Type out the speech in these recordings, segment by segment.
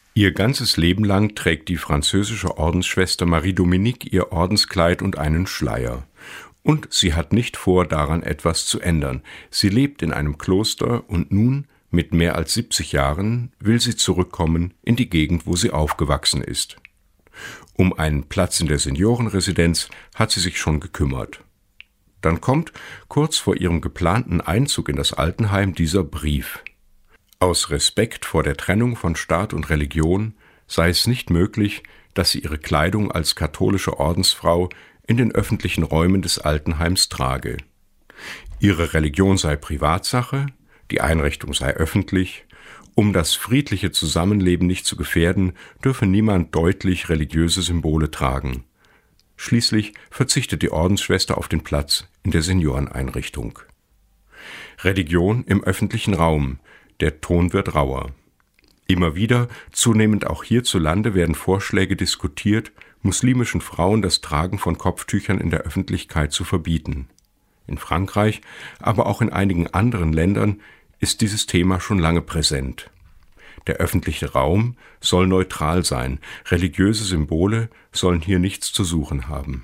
Ihr ganzes Leben lang trägt die französische Ordensschwester Marie-Dominique ihr Ordenskleid und einen Schleier. Und sie hat nicht vor, daran etwas zu ändern. Sie lebt in einem Kloster und nun, mit mehr als 70 Jahren, will sie zurückkommen in die Gegend, wo sie aufgewachsen ist. Um einen Platz in der Seniorenresidenz hat sie sich schon gekümmert. Dann kommt, kurz vor ihrem geplanten Einzug in das Altenheim, dieser Brief. Aus Respekt vor der Trennung von Staat und Religion sei es nicht möglich, dass sie ihre Kleidung als katholische Ordensfrau in den öffentlichen Räumen des Altenheims trage. Ihre Religion sei Privatsache, die Einrichtung sei öffentlich. Um das friedliche Zusammenleben nicht zu gefährden, dürfe niemand deutlich religiöse Symbole tragen. Schließlich verzichtet die Ordensschwester auf den Platz in der Senioreneinrichtung. Religion im öffentlichen Raum. Der Ton wird rauer. Immer wieder, zunehmend auch hierzulande, werden Vorschläge diskutiert, muslimischen Frauen das Tragen von Kopftüchern in der Öffentlichkeit zu verbieten. In Frankreich, aber auch in einigen anderen Ländern ist dieses Thema schon lange präsent. Der öffentliche Raum soll neutral sein, religiöse Symbole sollen hier nichts zu suchen haben.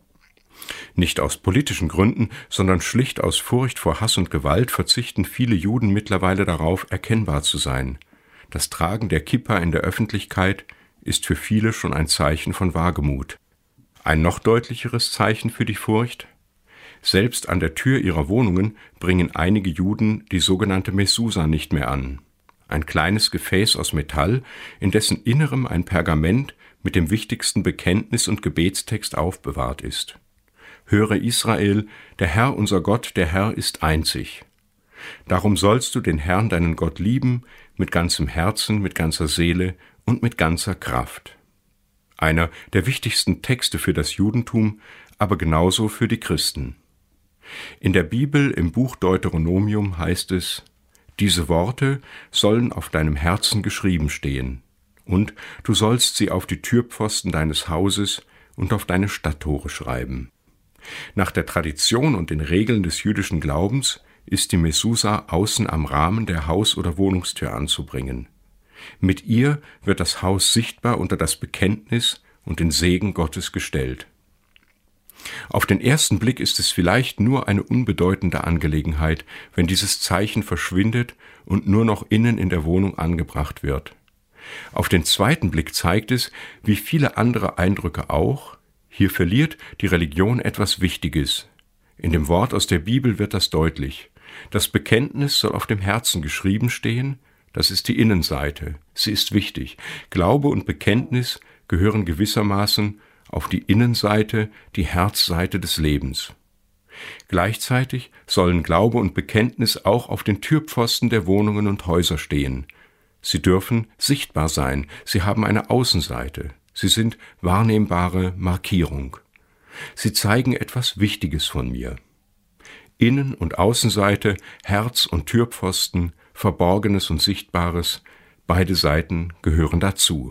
Nicht aus politischen Gründen, sondern schlicht aus Furcht vor Hass und Gewalt verzichten viele Juden mittlerweile darauf, erkennbar zu sein. Das Tragen der Kippa in der Öffentlichkeit ist für viele schon ein Zeichen von Wagemut. Ein noch deutlicheres Zeichen für die Furcht? Selbst an der Tür ihrer Wohnungen bringen einige Juden die sogenannte Mesusa nicht mehr an. Ein kleines Gefäß aus Metall, in dessen Innerem ein Pergament mit dem wichtigsten Bekenntnis und Gebetstext aufbewahrt ist. Höre Israel, der Herr unser Gott, der Herr ist einzig. Darum sollst du den Herrn, deinen Gott, lieben, mit ganzem Herzen, mit ganzer Seele und mit ganzer Kraft. Einer der wichtigsten Texte für das Judentum, aber genauso für die Christen. In der Bibel im Buch Deuteronomium heißt es: Diese Worte sollen auf deinem Herzen geschrieben stehen, und du sollst sie auf die Türpfosten deines Hauses und auf deine Stadttore schreiben. Nach der Tradition und den Regeln des jüdischen Glaubens ist die Mesusa außen am Rahmen der Haus- oder Wohnungstür anzubringen. Mit ihr wird das Haus sichtbar unter das Bekenntnis und den Segen Gottes gestellt. Auf den ersten Blick ist es vielleicht nur eine unbedeutende Angelegenheit, wenn dieses Zeichen verschwindet und nur noch innen in der Wohnung angebracht wird. Auf den zweiten Blick zeigt es, wie viele andere Eindrücke auch, hier verliert die Religion etwas Wichtiges. In dem Wort aus der Bibel wird das deutlich. Das Bekenntnis soll auf dem Herzen geschrieben stehen, das ist die Innenseite. Sie ist wichtig. Glaube und Bekenntnis gehören gewissermaßen auf die Innenseite, die Herzseite des Lebens. Gleichzeitig sollen Glaube und Bekenntnis auch auf den Türpfosten der Wohnungen und Häuser stehen. Sie dürfen sichtbar sein, sie haben eine Außenseite. Sie sind wahrnehmbare Markierung. Sie zeigen etwas Wichtiges von mir. Innen- und Außenseite, Herz- und Türpfosten, Verborgenes und Sichtbares, beide Seiten gehören dazu.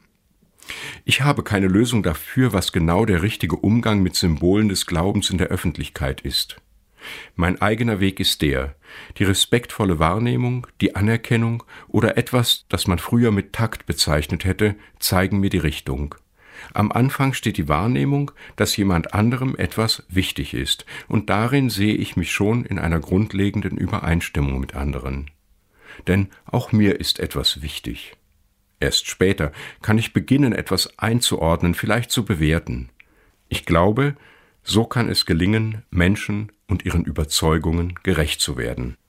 Ich habe keine Lösung dafür, was genau der richtige Umgang mit Symbolen des Glaubens in der Öffentlichkeit ist. Mein eigener Weg ist die respektvolle Wahrnehmung, die Anerkennung oder etwas, das man früher mit Takt bezeichnet hätte, zeigen mir die Richtung. Am Anfang steht die Wahrnehmung, dass jemand anderem etwas wichtig ist, und darin sehe ich mich schon in einer grundlegenden Übereinstimmung mit anderen. Denn auch mir ist etwas wichtig. Erst später kann ich beginnen, etwas einzuordnen, vielleicht zu bewerten. Ich glaube, so kann es gelingen, Menschen und ihren Überzeugungen gerecht zu werden.